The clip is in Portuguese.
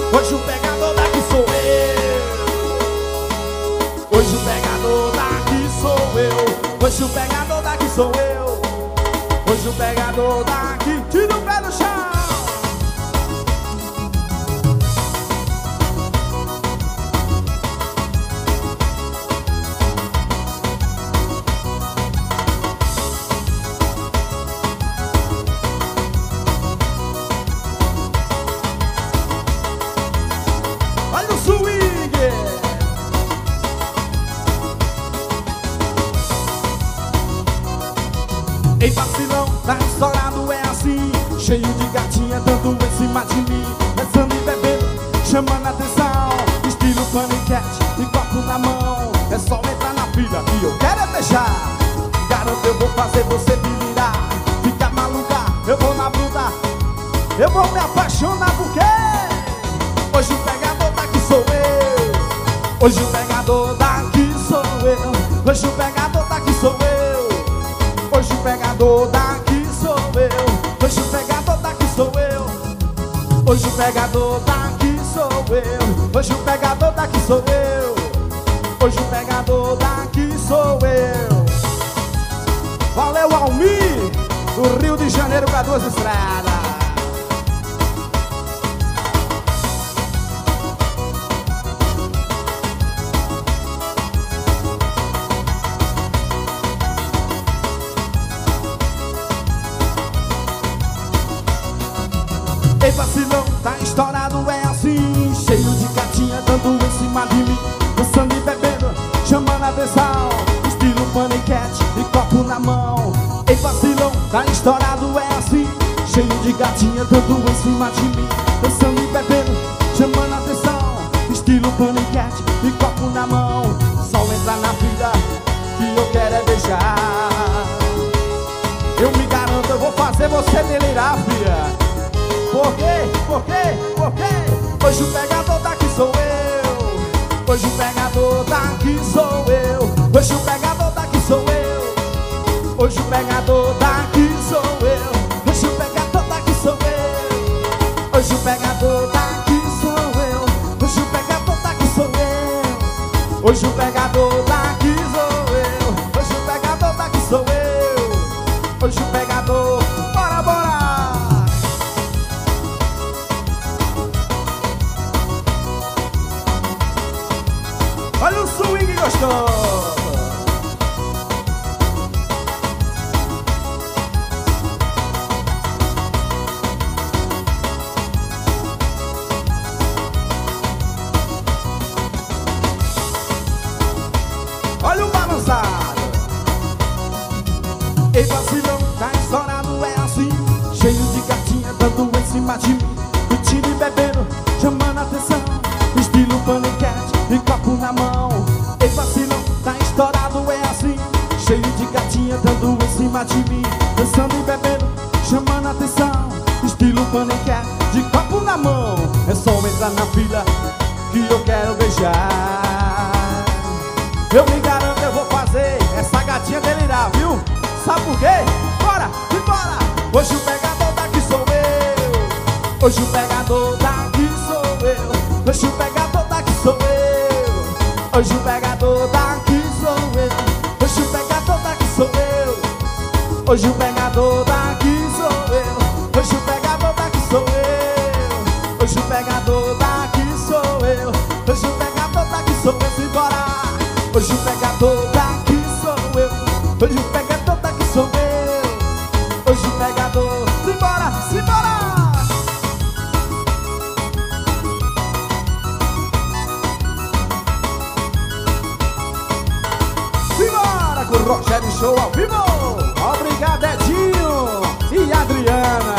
Hoje o pegador daqui sou eu. Hoje o pegador daqui sou eu. Hoje o pegador daqui sou eu. Hoje o pegador daqui. Tira o pé do chão. Olha o swing. Ei, vacilão, tá estourado, é assim. Cheio de gatinha dando em cima de mim. Dançando e bebendo, chamando a atenção. Estilo paniquete e copo na mão. É só entrar na fila que eu quero é beijar. Garanto, eu vou fazer você delirar. Fica maluca, eu vou na bruta. Eu vou me apaixonar porque hoje o pegador daqui sou eu. Hoje o pegador daqui sou eu. Hoje o pegador daqui sou eu. Hoje o pegador daqui sou eu. Hoje o pegador daqui sou eu. Hoje o pegador daqui sou eu. Hoje o pegador daqui sou eu. Hoje o pegador daqui sou eu. Valeu, Almir, do Rio de Janeiro com as duas estradas. Ei, vacilão, tá estourado, é assim. Cheio de gatinha dando em cima de mim. Dançando e bebendo, chamando a atenção. Estilo paniquete e copo na mão. Ei, vacilão, tá estourado, é assim. Cheio de gatinha dando em cima de mim. Dançando e bebendo, chamando a atenção. Estilo paniquete e copo na mão. Só entrar na vida que eu quero é beijar. Eu me garanto, eu vou fazer você delirar, filha. Por quê? Por quê? Por quê? Hoje o pegador daqui sou eu. Hoje o pegador daqui sou eu. Hoje o pegador daqui sou eu. Hoje o pegador daqui sou eu. Hoje o pegador daqui sou eu. Hoje o pegador daqui sou eu. Hoje o pegador daqui sou eu. Hoje o pegador daqui sou eu. Hoje o pegador daqui sou eu. Hoje o pegador. Bora, bora! Olha o swing gostoso. Olha o balançado. Ei, vacilão, tá estourado, é assim. Cheio de gatinha dando em cima de mim. Curtindo e bebendo, chamando a atenção. Estilo paniquete e copo na mão. Ei, vacilão, tá estourado, é assim. Cheio de gatinha dando em cima de mim. Dançando e bebendo, chamando a atenção. Estilo paniquete de copo na mão. É só entrar na fila que eu quero beijar. Eu me garanto, eu vou fazer essa gatinha delirar, viu? Sabe por quê? Bora, e bora! Hoje o pegador daqui sou eu. Hoje o pegador daqui sou eu. Hoje o pegador daqui sou eu. Hoje o pegador daqui sou eu. Hoje o pegador daqui sou eu. Hoje o pegador daqui sou eu. Hoje o pegador daqui sou eu. Hoje o pegador daqui sou eu. Hoje o pegador daqui sou eu. Simbora! Hoje o pegador daqui sou eu. Hoje o pegador daqui sou eu. Hoje o pegador. Simbora! Simbora! Simbora com o Rogério Show ao vivo. Obrigado, Edinho e Adriana.